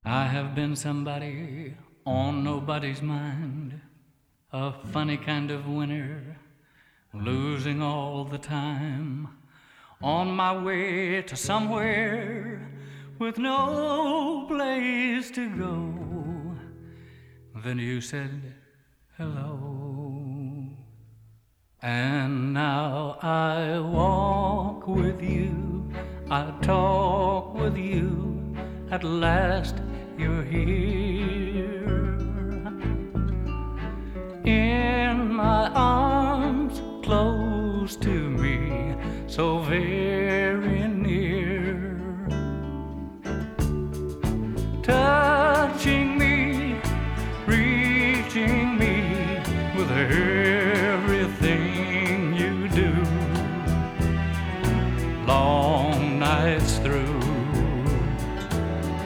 I have been somebody on nobody's mind, a funny kind of winner, losing all the time, on my way to somewhere with no place to go. Then you said hello, and now I walk with you, I talk with you. At last you're here, in my arms, close to me, so very